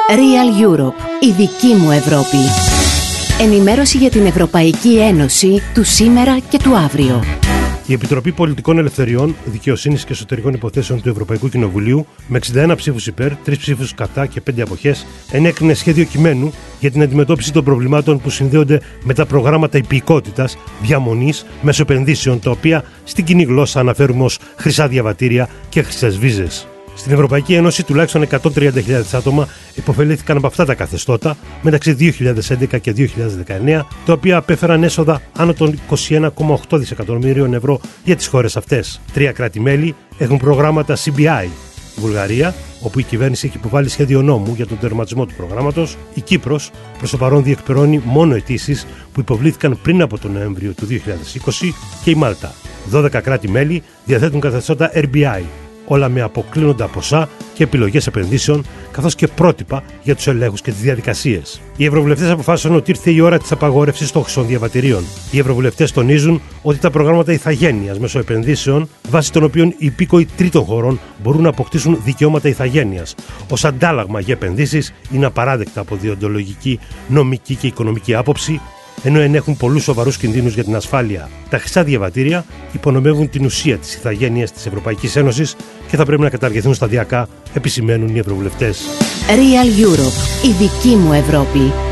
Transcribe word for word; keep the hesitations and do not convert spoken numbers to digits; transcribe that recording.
Real Europe, η δική μου Ευρώπη. Ενημέρωση για την Ευρωπαϊκή Ένωση του σήμερα και του αύριο. Η Επιτροπή Πολιτικών Ελευθεριών, Δικαιοσύνης και Εσωτερικών Υποθέσεων του Ευρωπαϊκού Κοινοβουλίου, με εξήντα ένα ψήφους υπέρ, τρεις ψήφους κατά και πέντε αποχές, ενέκρινε σχέδιο κειμένου για την αντιμετώπιση των προβλημάτων που συνδέονται με τα προγράμματα υπηκότητας, διαμονής, μέσω επενδύσεων, τα οποία στην κοινή γλώσσα αναφέρουμε ως χρυσά διαβατήρια και χρυσές βίζες. Στην Ευρωπαϊκή Ένωση, τουλάχιστον εκατόν τριάντα χιλιάδες άτομα υποφελήθηκαν από αυτά τα καθεστώτα μεταξύ δύο χιλιάδες έντεκα και δύο χιλιάδες δεκαεννέα, τα οποία απέφεραν έσοδα άνω των είκοσι ένα κόμμα οκτώ δισεκατομμυρίων ευρώ για τις χώρες αυτές. Τρία κράτη-μέλη έχουν προγράμματα σι μπι άι. Βουλγαρία, όπου η κυβέρνηση έχει υποβάλει σχέδιο νόμου για τον τερματισμό του προγράμματος. Η Κύπρος, προς το παρόν, διεκπεραιώνει μόνο αιτήσεις που υποβλήθηκαν πριν από τον Νοέμβριο του δύο χιλιάδες είκοσι. Και η Μάλτα. δώδεκα κράτη-μέλη διαθέτουν καθεστώτα αρ μπι άι. Όλα με αποκλίνοντα ποσά και επιλογές επενδύσεων, καθώς και πρότυπα για τους ελέγχους και τις διαδικασίες. Οι ευρωβουλευτές αποφάσισαν ότι ήρθε η ώρα της απαγόρευσης των χρυσών διαβατηρίων. Οι ευρωβουλευτές τονίζουν ότι τα προγράμματα ηθαγένειας μέσω επενδύσεων, βάσει των οποίων οι υπήκοοι τρίτων χωρών μπορούν να αποκτήσουν δικαιώματα ηθαγένειας ως αντάλλαγμα για επενδύσεις, είναι απαράδεκτα από διοντολογική, νομική και οικονομική άποψη, ενώ ενέχουν πολλούς σοβαρούς κινδύνους για την ασφάλεια. Τα χρυσά διαβατήρια υπονομεύουν την ουσία της ηθαγένειας της Ευρωπαϊκής Ένωσης και θα πρέπει να καταργηθούν σταδιακά, επισημαίνουν οι ευρωβουλευτές. Real Europe, η δική μου Ευρώπη.